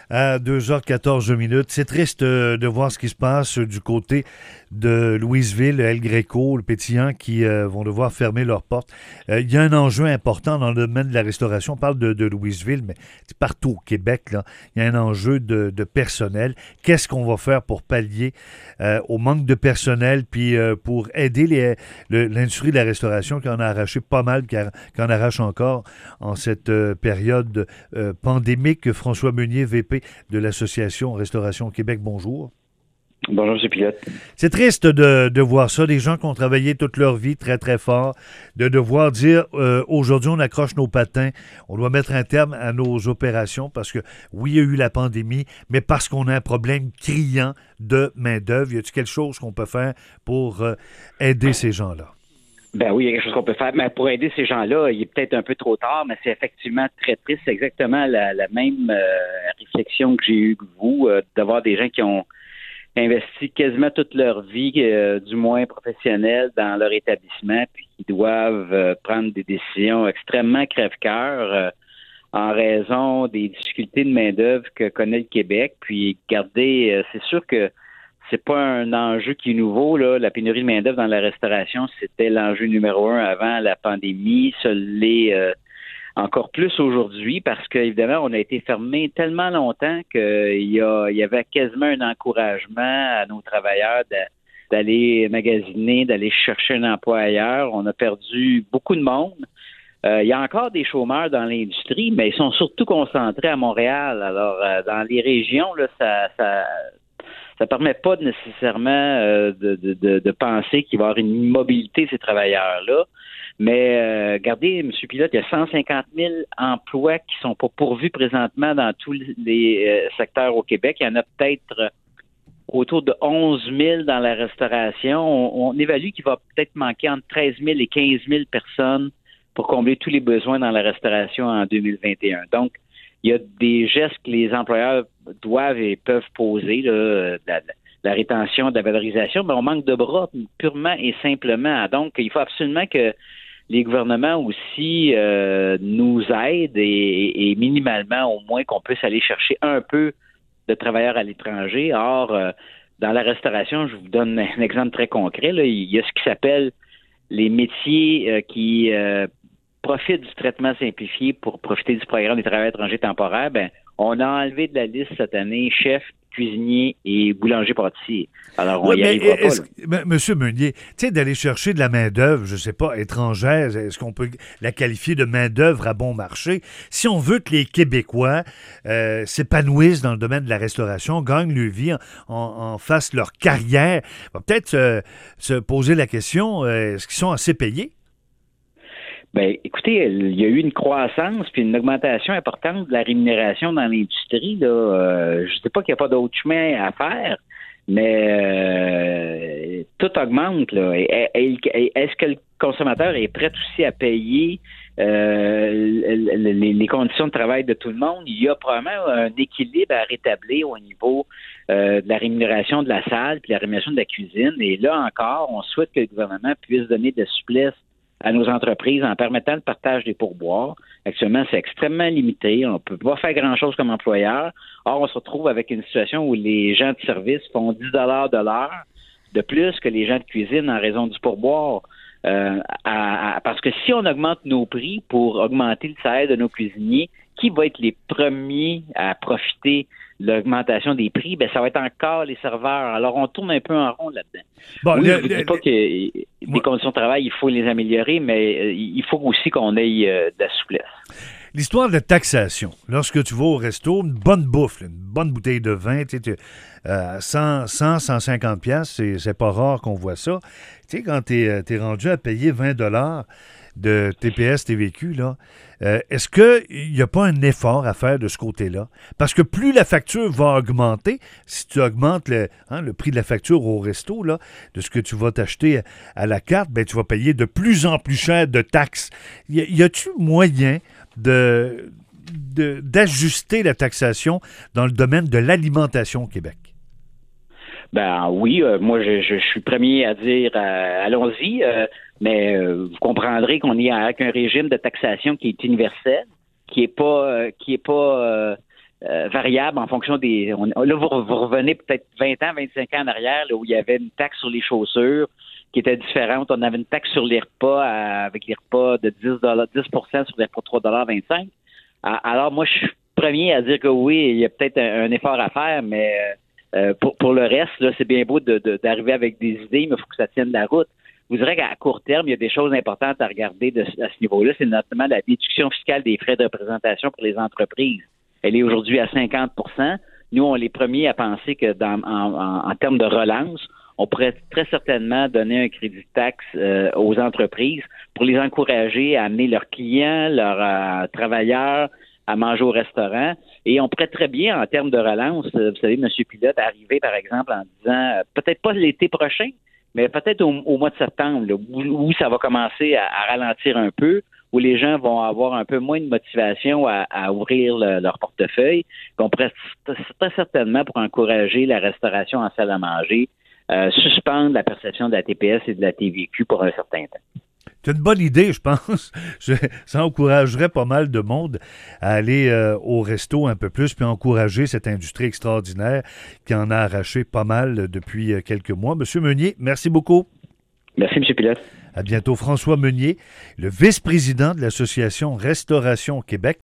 À 2h14 minutes. C'est triste de voir ce qui se passe du côté de Louisville, El Greco, le Pétillant, qui vont devoir fermer leurs portes. Il y a un enjeu important dans le domaine de la restauration. On parle de Louisville, mais c'est partout au Québec, là. Il y a un enjeu de personnel. Qu'est-ce qu'on va faire pour pallier au manque de personnel, puis pour aider l'industrie de la restauration qui en a arraché pas mal, qui en arrache encore en cette période pandémique. François Meunier, VP de l'Association Restauration Québec, bonjour. Bonjour, M. Pilote. C'est triste de voir ça, des gens qui ont travaillé toute leur vie très, très fort, de devoir dire aujourd'hui, on accroche nos patins, on doit mettre un terme à nos opérations parce que, oui, il y a eu la pandémie, mais parce qu'on a un problème criant de main-d'œuvre. Y a-t-il quelque chose qu'on peut faire pour aider ces gens-là? Ben oui, il y a quelque chose qu'on peut faire. Mais pour aider ces gens-là, il est peut-être un peu trop tard, mais c'est effectivement très triste. C'est exactement la même réflexion que j'ai eue que vous, d'avoir des gens qui ont investi quasiment toute leur vie, du moins professionnelle, dans leur établissement, puis qui doivent prendre des décisions extrêmement crève-cœur en raison des difficultés de main-d'œuvre que connaît le Québec. Puis, regardez, c'est sûr que c'est pas un enjeu qui est nouveau, là. La pénurie de main-d'œuvre dans la restauration, c'était l'enjeu numéro un avant la pandémie. Ça l'est encore plus aujourd'hui parce qu'évidemment, on a été fermé tellement longtemps qu'il y avait quasiment un encouragement à nos travailleurs d'aller magasiner, d'aller chercher un emploi ailleurs. On a perdu beaucoup de monde. Il y a encore des chômeurs dans l'industrie, mais ils sont surtout concentrés à Montréal. Alors, dans les régions, là, ça permet pas nécessairement de penser qu'il va y avoir une mobilité de ces travailleurs-là. Mais regardez, M. Pilote, il y a 150 000 emplois qui sont pas pourvus présentement dans tous les secteurs au Québec. Il y en a peut-être autour de 11 000 dans la restauration. On évalue qu'il va peut-être manquer entre 13 000 et 15 000 personnes pour combler tous les besoins dans la restauration en 2021. Donc, il y a des gestes que les employeurs doivent et peuvent poser, là, la rétention, de la valorisation, mais on manque de bras purement et simplement. Donc, il faut absolument que les gouvernements aussi nous aident et minimalement, au moins, qu'on puisse aller chercher un peu de travailleurs à l'étranger. Or, dans la restauration, je vous donne un exemple très concret, là, il y a ce qui s'appelle les métiers qui profitent du traitement simplifié pour profiter du programme des travailleurs étrangers temporaires. Ben, on a enlevé de la liste cette année chef, cuisinier et boulanger-pâtissier. Alors, on Oui, y mais arrivera pas, là. Monsieur Meunier, tu sais, d'aller chercher de la main-d'œuvre, je sais pas, étrangère, est-ce qu'on peut la qualifier de main-d'œuvre à bon marché? Si on veut que les Québécois s'épanouissent dans le domaine de la restauration, gagnent leur vie, en fassent leur carrière, on va peut-être se poser la question, est-ce qu'ils sont assez payés? Ben, écoutez, il y a eu une croissance puis une augmentation importante de la rémunération dans l'industrie, là. Je ne sais pas qu'il n'y a pas d'autre chemin à faire, mais tout augmente, là. Est-ce que le consommateur est prêt aussi à payer les conditions de travail de tout le monde? Il y a probablement un équilibre à rétablir au niveau de la rémunération de la salle puis la rémunération de la cuisine. Et là encore, on souhaite que le gouvernement puisse donner de la souplesse à nos entreprises en permettant le partage des pourboires. Actuellement, c'est extrêmement limité. On ne peut pas faire grand-chose comme employeur. Or, on se retrouve avec une situation où les gens de service font 10 de l'heure de plus que les gens de cuisine en raison du pourboire. Parce que si on augmente nos prix pour augmenter le salaire de nos cuisiniers, qui va être les premiers à profiter de l'augmentation des prix? Ben, ça va être encore les serveurs. Alors, on tourne un peu en rond là-dedans. Bon, Oui, je ne dis pas que les conditions de travail, il faut les améliorer, mais il faut aussi qu'on ait de la souplesse. L'histoire de la taxation. Lorsque tu vas au resto, une bonne bouffe, une bonne bouteille de vin, tu sais, 150 pièces, c'est pas rare qu'on voit ça. Tu sais, quand t'es rendu à payer 20 de TPS, TVQ, là, est-ce qu'il n'y a pas un effort à faire de ce côté-là? Parce que plus la facture va augmenter, si tu augmentes le prix de la facture au resto, là, de ce que tu vas t'acheter à la carte, ben, tu vas payer de plus en plus cher de taxes. Y a-tu moyen d'ajuster la taxation dans le domaine de l'alimentation au Québec? Ben oui, moi je suis premier à dire allons-y, mais vous comprendrez qu'on est avec un régime de taxation qui est universel, qui est pas variable en fonction des... là, vous revenez peut-être 20 ans, 25 ans en arrière, là, où il y avait une taxe sur les chaussures qui était différente. On avait une taxe sur les repas avec les repas de 10 sur les repas de 3,25 $. Alors, moi, je suis premier à dire que oui, il y a peut-être un effort à faire, mais pour le reste, là, c'est bien beau d'arriver avec des idées, mais il faut que ça tienne la route. Vous direz qu'à court terme, il y a des choses importantes à regarder à ce niveau-là. C'est notamment la déduction fiscale des frais de représentation pour les entreprises. Elle est aujourd'hui à 50 %. Nous, on est les premiers à penser que en termes de relance, on pourrait très certainement donner un crédit de taxe aux entreprises pour les encourager à amener leurs clients, leurs travailleurs à manger au restaurant. Et on pourrait très bien, en termes de relance, vous savez, M. Pilote, arriver, par exemple, en disant, peut-être pas l'été prochain, mais peut-être au mois de septembre, là, où ça va commencer à ralentir un peu, où les gens vont avoir un peu moins de motivation à ouvrir leur portefeuille. On pourrait très certainement, pour encourager la restauration en salle à manger, suspendre la perception de la TPS et de la TVQ pour un certain temps. C'est une bonne idée, je pense. Ça encouragerait pas mal de monde à aller au resto un peu plus, puis encourager cette industrie extraordinaire qui en a arraché pas mal depuis quelques mois. Monsieur Meunier, merci beaucoup. Merci, M. Pilote. À bientôt. François Meunier, le vice-président de l'Association Restauration Québec.